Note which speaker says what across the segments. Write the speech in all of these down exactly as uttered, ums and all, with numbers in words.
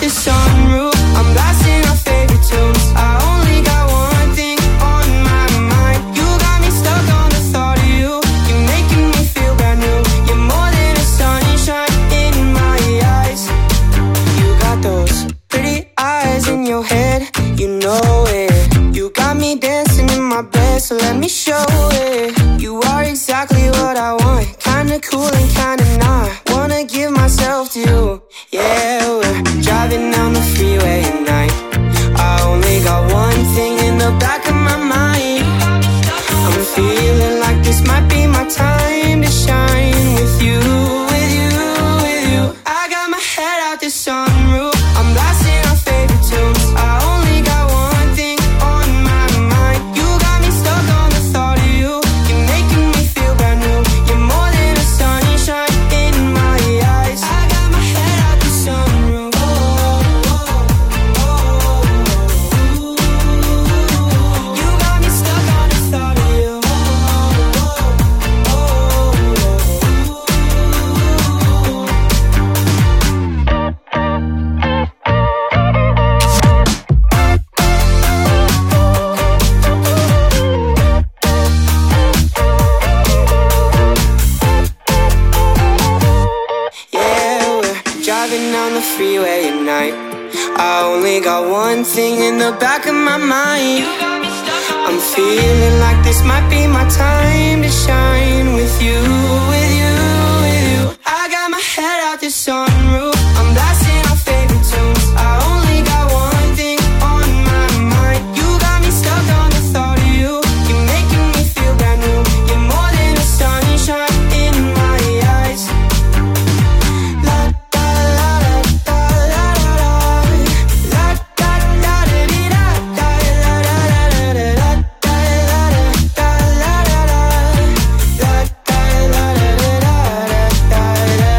Speaker 1: the sunroof. I'm blasting our favorite tunes. I only got one thing on my mind. You got me stuck on the thought of you. You're making me feel brand new. You're more than a sunshine in my eyes. You got those pretty eyes in your head, you know it. You got me dancing in my bed, so let me show it. You are exactly what I want, kinda cool and kinda not. Wanna give myself to you. Yeah, we're driving down the freeway at night. I only got one thing in the back of my mind. I'm feeling like this might be my time to shine with you, with you, with you. I got my head out the sunroof. I'm blasting our favorite tunes. I only got one thing on my mind. You got me stuck on the thought of you. You're making me feel brand new. You're more than a sunshine in my eyes. I got my head out the sunroof. Oh, oh, oh, oh. You got me stuck on the thought of you. Oh, oh, oh, yeah, we're driving down the freeway at night. I only got one thing in the back of my mind. I'm feeling like this might be my time to shine with you, with you, with you. I got my head out the sunroof. I'm blasting our favorite tunes. I only got one thing on my mind. You got me stuck on the thought of you. You're making me feel brand new. You're more than a sunshine in my eyes. La da la da la la la. La da da da dee da da la la la la. La da la da la la la. La da la la la da da.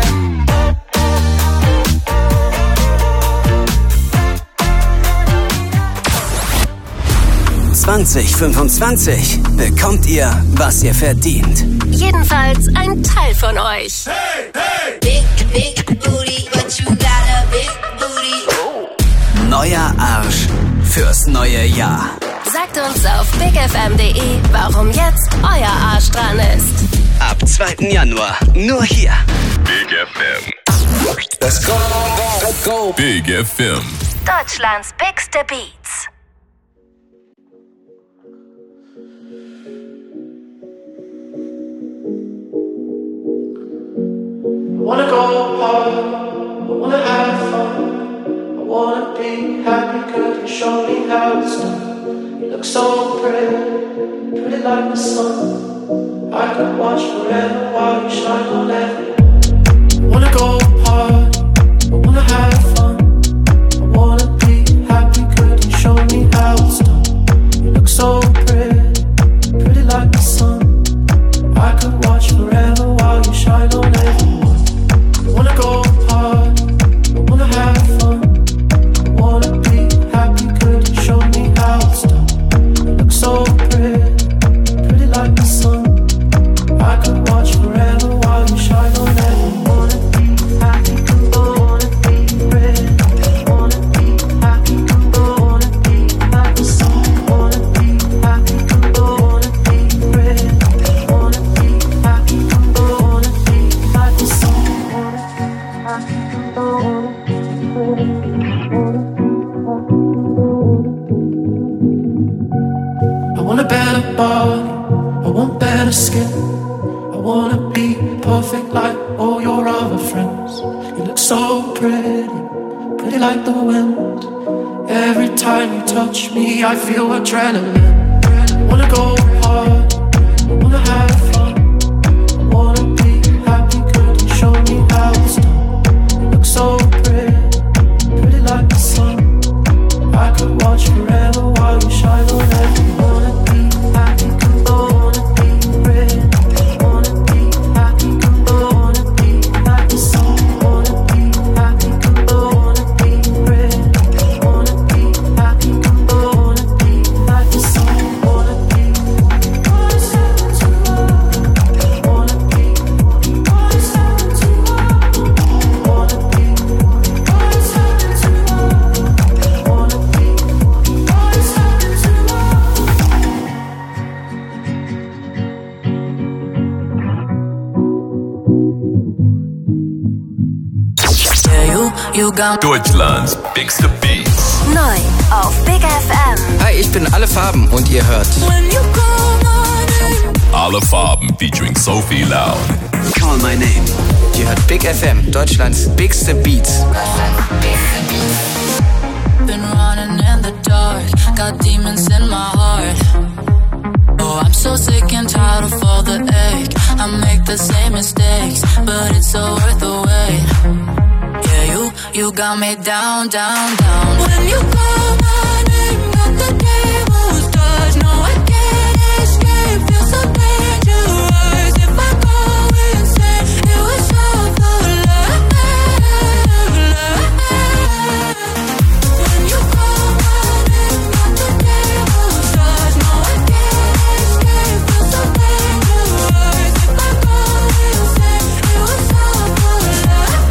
Speaker 2: zwanzig fünfundzwanzig bekommt ihr, was ihr verdient.
Speaker 3: Jedenfalls ein Teil von euch.
Speaker 4: Big, big booty, but you got a big booty.
Speaker 2: Neuer Arsch fürs neue Jahr.
Speaker 3: Sagt uns auf bigfm punkt de, warum jetzt euer Arsch dran ist.
Speaker 2: Ab zweiten Januar nur hier.
Speaker 5: Big F M.
Speaker 2: Let's go, go, go.
Speaker 5: Big F M.
Speaker 3: Deutschlands bigste Beats.
Speaker 6: I wanna go hard, I wanna have fun, I wanna be happy, could you show me how it's done? You look so pretty, pretty like the sun. I could watch forever while you shine on everyone. I wanna go hard, I wanna have fun, I wanna be happy, could you show me how it's done? You look so pretty, pretty like the sun. I could watch forever while you shine on everyone. I wanna go hard, I wanna have fun, I wanna be happy, could you show me how it's done? You look so pretty, pretty like the sun. I could watch forever while you shine on everyone. Wanna be happy, wanna be pretty, wanna be happy, wanna be like the sun. Wanna be happy, wanna be pretty, wanna be happy, wanna be like the sun. I want a better body, I want better skin, I wanna be perfect like all your other friends. You look so pretty, pretty like the wind. Every time you touch me I feel adrenaline. I wanna go hard, I wanna have fun, I wanna be happy, could you show me how it's done? You look so pretty, pretty like the sun. I could watch forever while you shine on everyone. Wanna be happy, wanna be pretty, wanna be happy, wanna be like the sun. Wanna be happy, wanna be pretty, wanna be happy, wanna be like the sun. Wanna be
Speaker 3: you got
Speaker 5: Deutschlands bigste Beats.
Speaker 3: neu auf Big F M.
Speaker 2: Hi, ich bin Alle Farben und ihr hört
Speaker 3: When you call my name.
Speaker 5: Alle Farben featuring Sophie Loud.
Speaker 2: Call My Name. Ihr hört Big F M, Deutschlands bigste Beats.
Speaker 7: Been running in the dark, got demons in my heart. Oh, I'm so sick and tired of all the ache. I make the same mistakes, but it's so worth the wait. Yeah, you, you got me down, down, down. When you call my name, got the devil's touch. No, I can't escape, feel so dangerous. If I go insane, it was all for love, love. When you call my name, got the devil's touch. No, I can't escape, feel so dangerous. If I go insane, it was all for love,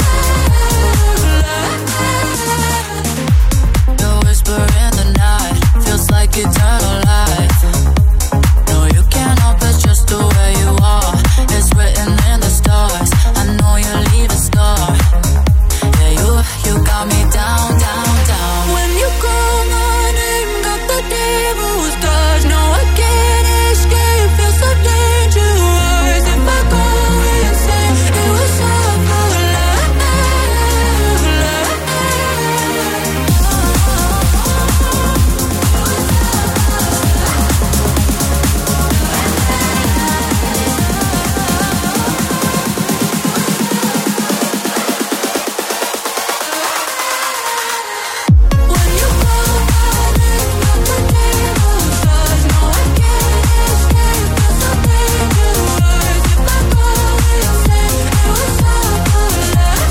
Speaker 7: love. The whisper in the night feels like eternal life. No, you can't help it, just the way you are. It's written in the stars. I know you leave a scar. Yeah, you, you got me down, down, down. When you call my name, got the devil's touch. No, I can't escape, feel so dangerous. If I go insane, it was all for love, love. When you call my name, got the devil's touch. No, I can't escape, feel so dangerous. If I go insane, it was all for love,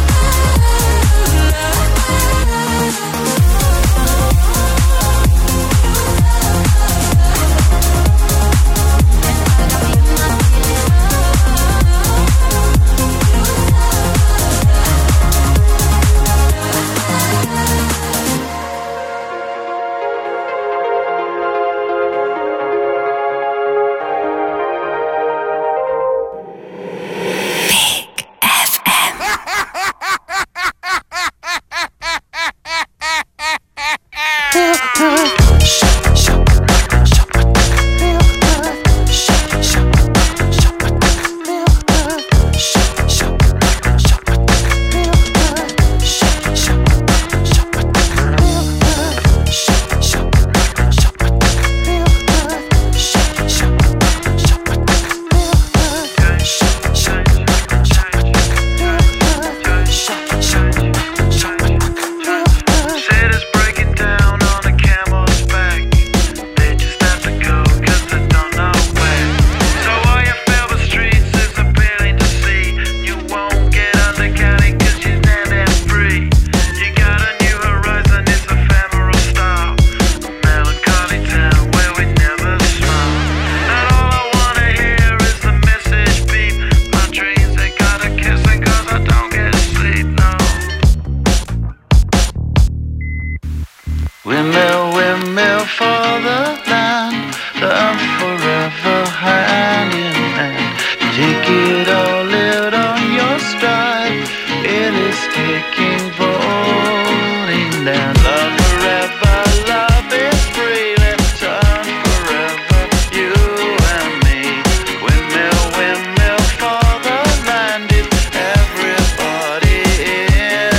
Speaker 8: Said it's breaking down on a camel's back. They just have to go 'cause they don't know where. So all you feel the streets is appealing to see. You won't get undercounted 'cause you're not that free. You got a new horizon, it's ephemeral style. A melancholy town where we never smile. And all I wanna hear is the message beep. My dreams, they gotta kissing 'cause I don't get sleep, no. Windmill, windmill for the land, love forever hand in hand. Take it all, live on your stride. It is taking, falling down. Love forever, love is free. Let's turn forever, you and me. Windmill, windmill for the land. Is everybody in?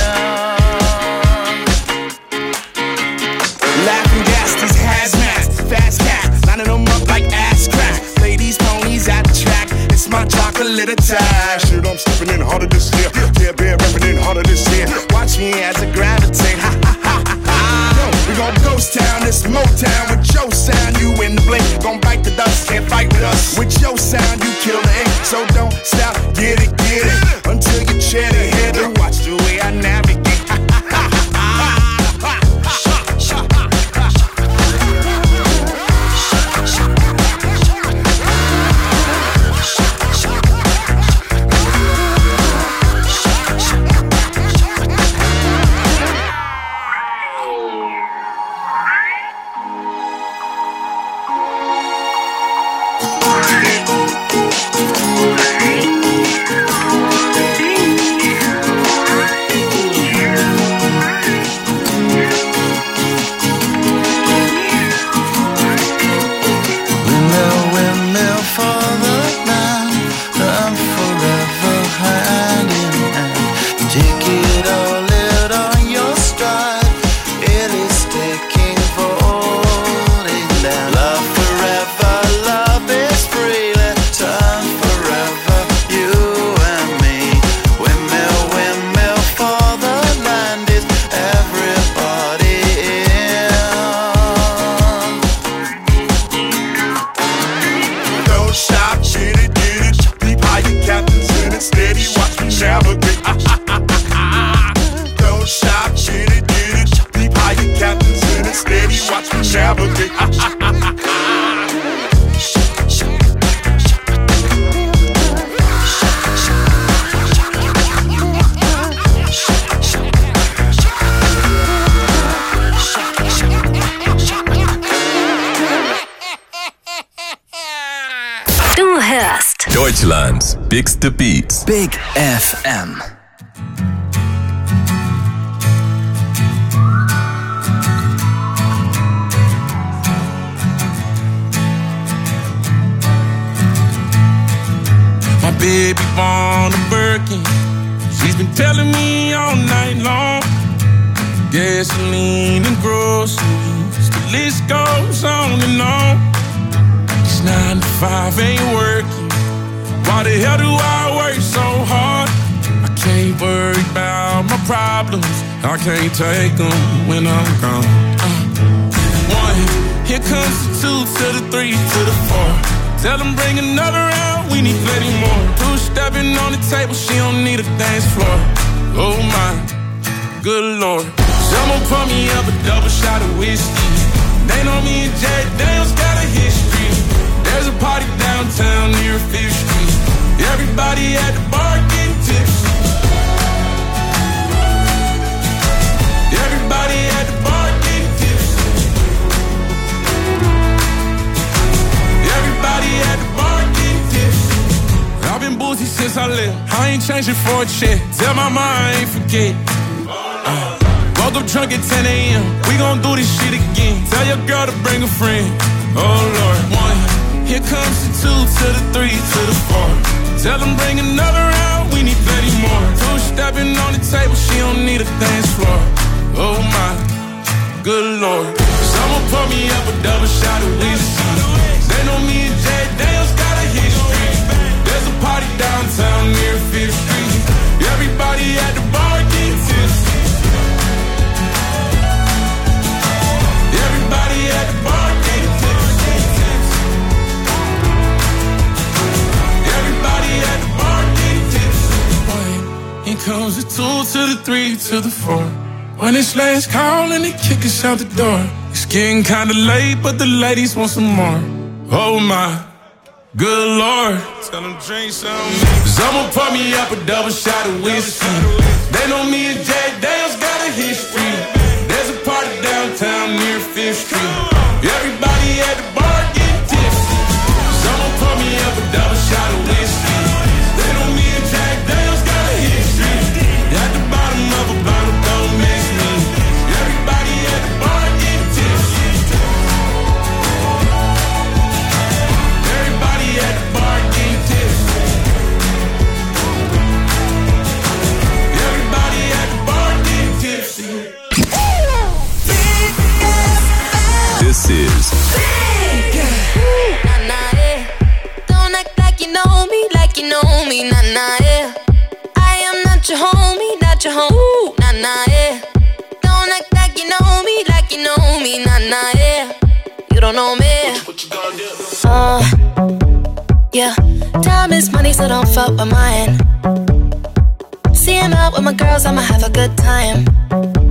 Speaker 9: Laughing gas, these hazmats, fast cats, lining them up like ass crack. Ladies, ponies at the track, it's my chocolate attack. Shit, I'm stepping in harder this year. Yeah, bear repping in harder this year. Watch me as I gravitate. Ha ha ha ha ha. Yo, we gon' ghost town, this Motown with your sound. You in the blink, gon' bite the dust, can't fight with us. With your sound, you kill the ink, so don't stop, get it, get it, until you chat it, hit it. Watch the way I navigate. Ha ha ha ha ha.
Speaker 8: Hey.
Speaker 9: Don't stop, get it, get it. Deep higher captains in it, steady, watch me navigate. Don't stop, get it, get it. Deep higher captains in it, steady, watch me navigate.
Speaker 3: Du hörst
Speaker 5: Deutschlands bigste Beats.
Speaker 2: Big F M.
Speaker 10: My baby born a Birkin. She's been telling me all night long. Gasoline and groceries, the list goes on and on. This nine to five ain't working. Why the hell do I work so hard? I can't worry about my problems. I can't take them when I'm gone. Uh, one, here comes the two to the three to the four. Tell them bring another round, we need plenty more. Two stepping on the table, she don't need a dance floor. Oh my, good lord. Someone pour me up a double shot of whiskey. They know me and Jay Daniels got a history. There's a party downtown near Fifth Street. Everybody at the bar getting tipsy. Everybody at the bar getting tipsy. Everybody at the bar getting tipsy. I've been boozy since I left. I ain't changing for a check. Tell my mom I ain't forget. Uh, woke up drunk at ten a.m. We gon' do this shit again. Tell your girl to bring a friend. Oh Lord, one. Here comes the two to the three to the four. Tell them bring another round, we need plenty more. Two stepping on the table, she don't need a dance floor. Oh my, good lord. Someone pour me up a double shot of whiskey. They know me and Jay Daniels got a history. There's a party downtown near Fifth Street. Everybody at the bar getting tipsy. Everybody at the bar getting tipsy. Everybody at the bar getting tipsy. One, here comes the two to the three to the four. When it's last call and they kick us out the door. It's getting kinda late, but the ladies want some more. Oh my, good lord. Tell them drink some. Someone pour me up a double shot of whiskey. They know me and Jay Daniels got a history. There's a party downtown near Fifth Street. Everybody at the bar getting tipsy. Someone pour me up a double shot of whiskey. They know me and Jack Daniels got a history. At the bottom of a bottle, don't miss me. Everybody at the bar getting tipsy. Everybody at the bar getting tipsy. Everybody at the bar getting tipsy.
Speaker 5: This is
Speaker 4: Nah, nah, eh. Don't act like you know me, like you know me, nah, nah, eh. I am not your homie, not your home, nah, nah, eh. Don't act like you know me, like you know me, nah, nah, eh. You don't know me. Uh, yeah. Time is money, so don't fuck with mine. See him out with my girls, I'ma have a good time.